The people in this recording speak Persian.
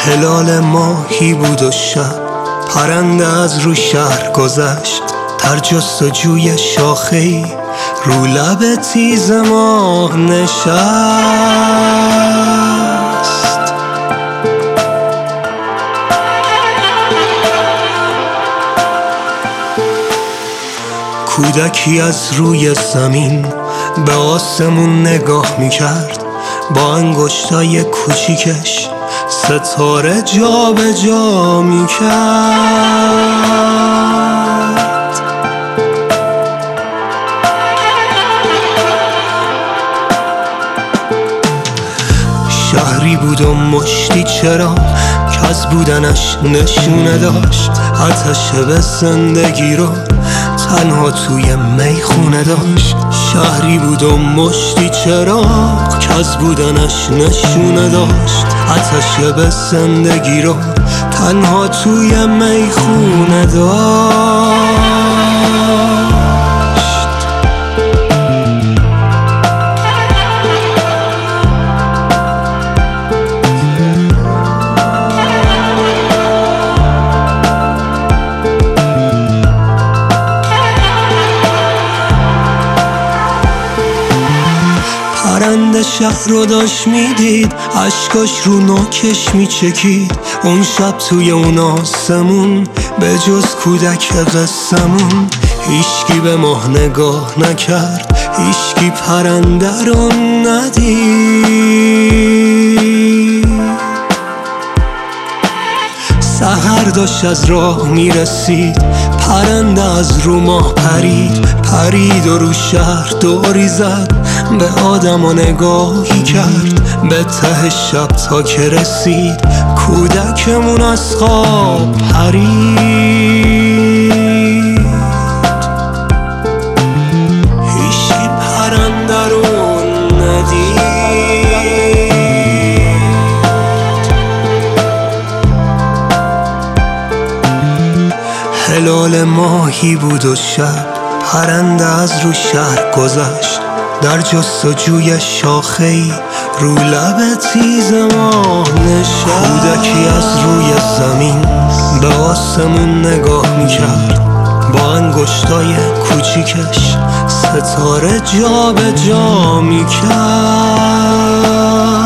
هلال ماهی بود و شب پرنده از رو شهر گذشت، در جستجوی شاخه‌ای رو لب تیز ماه نشست. کودکی از روی زمین به آسمون نگاه میکرد، با انگشتای کوچیکش ستاره جا به جا میکرد. شهری بود و مشتی چراغ که از بودنش نشونه داشت، آتش به زندگی رو تنها توی میخونه داشت. شهری بود و مشتی چراغ که از بودنش نشونه داشت، آتش به زندگی رو تنها توی میخونه داشت. پرنده شهر رو داشت میدید، عشقاش رو ناکش میچکید. اون شب توی اون آسمون به جز کودک قصمون هیچکی به ماه نگاه نکرد، هیچکی پرنده رو ندید. سحر داشت از راه میرسید، پرنده از رو ماه پرید و رو شهر دوری زد، به آدم نگاهی کرد. به ته شب تا که رسید کودکمون از خواب پرید. هیچی پرنده رو ندید. هلال ماهی بود و شب پرنده از رو شهر گذشت، در جستجوی شاخه‌ای رو لب تیز ماه نشست. کودکی از روی زمین به آسمون نگاه میکرد، با انگشتای کوچیکش ستاره جا به جا میکرد.